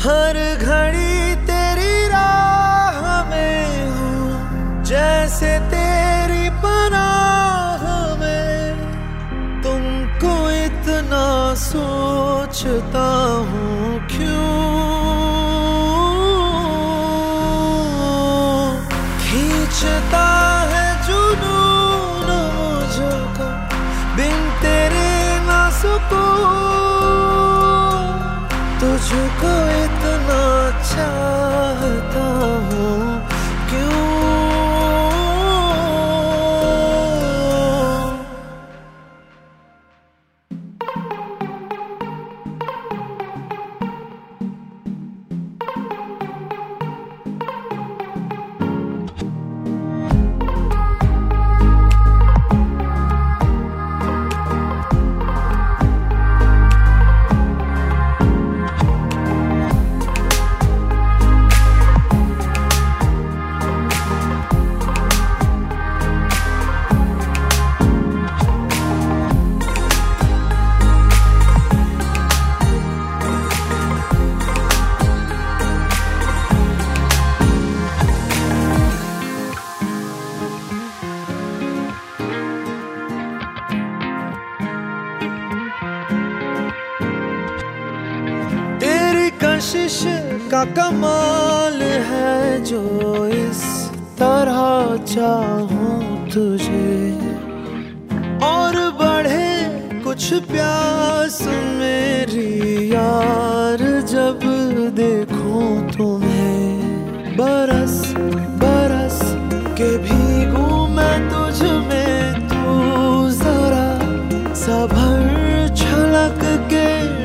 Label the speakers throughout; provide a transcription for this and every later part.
Speaker 1: हर घड़ी तेरी राह में हूँ, जैसे तेरी पनाह में। तुमको इतना सोचता हूँ क्यों, खींचता है जुनून मुझको बिन तेरे ना सुकून। तुझको इतना चाहता हूँ क्यों। कशिश का कमाल है जो इस तरह चाहूं तुझे, और बढ़े कुछ प्यास मेरी यार जब देखूं तुम्हें। बरस बरस के भीगूं मैं तुझ में, तू जरा सभर छलक के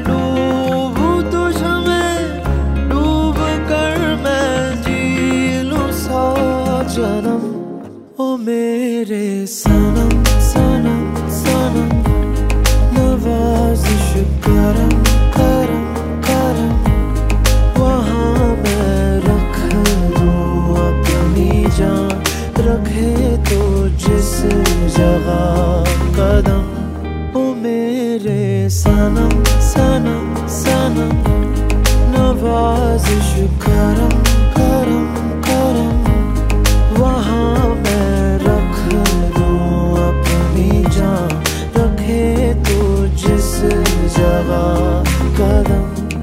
Speaker 1: जन्म। ओ मेरे सनम सनम सनम, नवाजिश करम करम करम। वहाँ मैं रख दूँ अपनी जान, रखे तो जिस जगह कदम। ओ मेरे सनम सनम सनम, नवाजिश करम करम करम। वहाँ मैं रख दूँ अपनी जान, रखे तो जिस जगह कदम।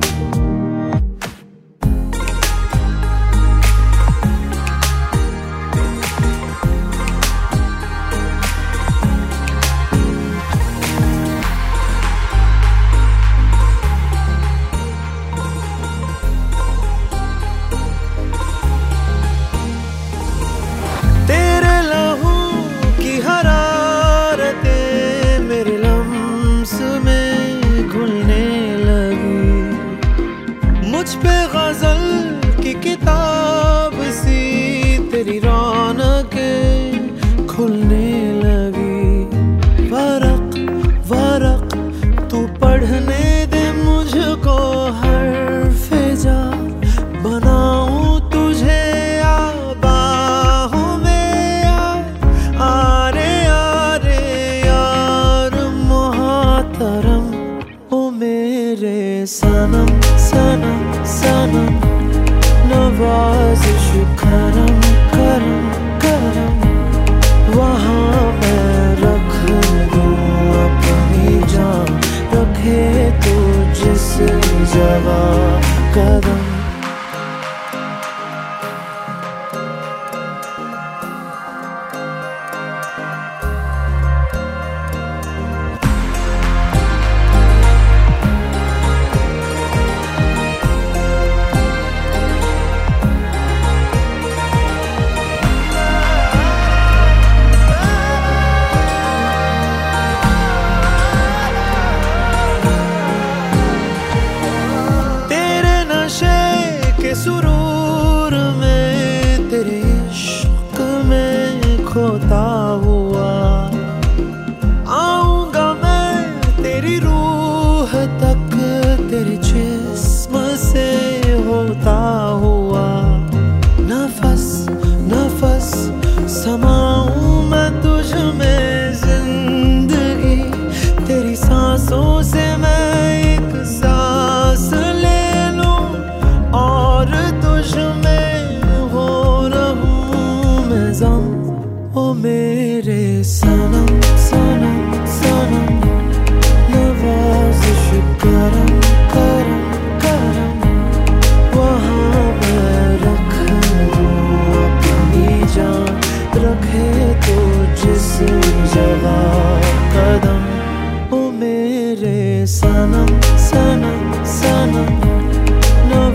Speaker 1: मुझ पे गजल की किताब सी तेरी रौनकें खुलने लगी। वरक वरक तू पढ़ने दे मुझको, हर्फ़े जा बनाऊं तुझे बाहों में। आरे आरे यार मोहतरम, ओ मेरे सनम सनम सनम, नवाजिश करम करम करम। वहाँ मैं रख दूँ अपनी जान, रखे तो जिस जगह कदम। सुरूर में तेरे इश्क में खोता हुआ, आऊंगा मैं तेरी रूह तक, तेरे जिस्म से होता हुआ। नफस नफस समाऊं मैं तुझ में, जिंदगी तेरी सांसों से मैं एक सांस ले लूं।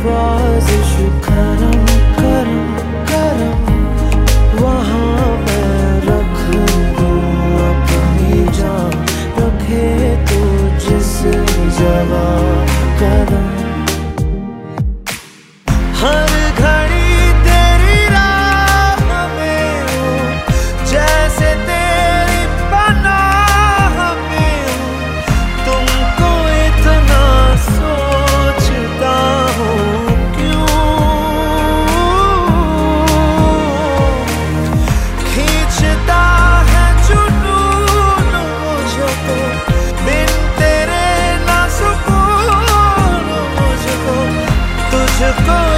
Speaker 1: नवाजिश करम करम करम, वहाँ मैं रख दूँ अपनी जान, रखे तू जिस जगह कदम। हर घड़ी तेरी राह में हूँ, जैसे तेरी पनाह में हूँ, तुमको इतना सोचता हूँ क्यों? खींचता है जुनून मुझको, बिन तेरे ना सुकून मुझको, तुझको